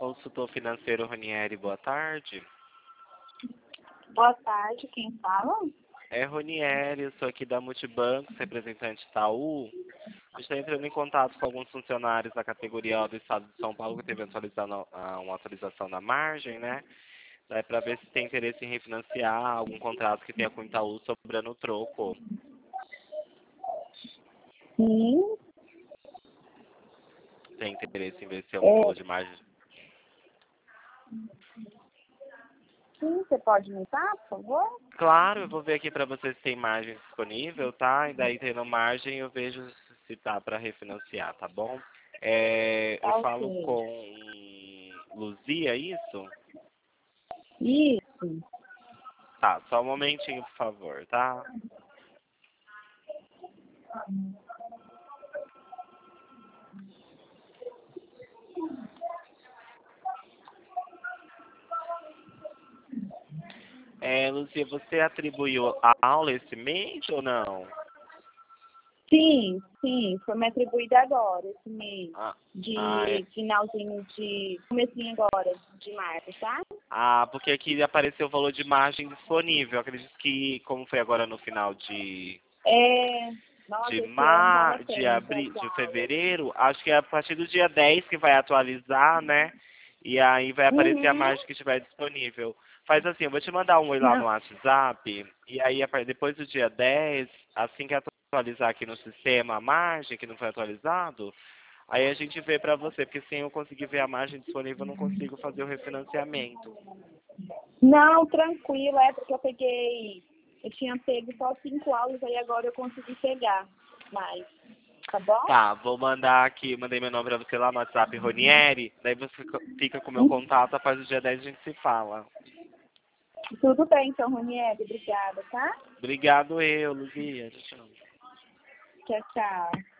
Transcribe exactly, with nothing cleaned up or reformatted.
Consultor financeiro Ronieri, boa tarde. Boa tarde, quem fala? É Ronieri, eu sou aqui da Multibanco, representante Itaú. Estou entrando em contato com alguns funcionários da categoria O do Estado de São Paulo que teve atualizando, ah, uma atualização da margem, né? É para ver se tem interesse em refinanciar algum contrato que tenha com o Itaú sobrando troco. Sim. Tem interesse em ver se é um É. valor de margem? Sim, você pode me dar, por favor? Claro, eu vou ver aqui para vocês se tem margem disponível, tá? E daí tendo margem eu vejo se tá para refinanciar, tá bom? É, eu Tá falo ok. com Luzia, é isso? Isso. Tá, só um momentinho, por favor, tá? É, Luzia, você atribuiu a aula esse mês ou não? Sim, sim, foi me atribuída agora, esse mês. Ah, ah, é. De finalzinho de. Comecinho agora, de março, tá? Ah, porque aqui apareceu o valor de margem disponível. Acredito que, como foi agora no final de, É. Nossa, de, esse ano mar... tava de, tenso abri... as de aulas. fevereiro, acho que é a partir do dia dez que vai atualizar, né? E aí vai aparecer a Uhum. margem que estiver disponível. Faz assim, eu vou te mandar um oi lá Não. no WhatsApp, e aí a par- depois do dia dez, assim que atualizar aqui no sistema a margem, que não foi atualizado, aí a gente vê pra você, porque sem eu conseguir ver a margem disponível, eu não consigo fazer o refinanciamento. Não, tranquilo, é porque eu peguei. Eu tinha pego só cinco aulas, aí agora eu consegui pegar mais. Tá bom? Tá, vou mandar aqui, mandei meu nome pra você lá no WhatsApp, Ronieri, daí você fica fica com o meu contato, após o dia dez a gente se fala. Tudo bem, então, Ronieri. Obrigada, tá? Obrigado eu, Luzia. Tchau, tchau. Tchau, tchau.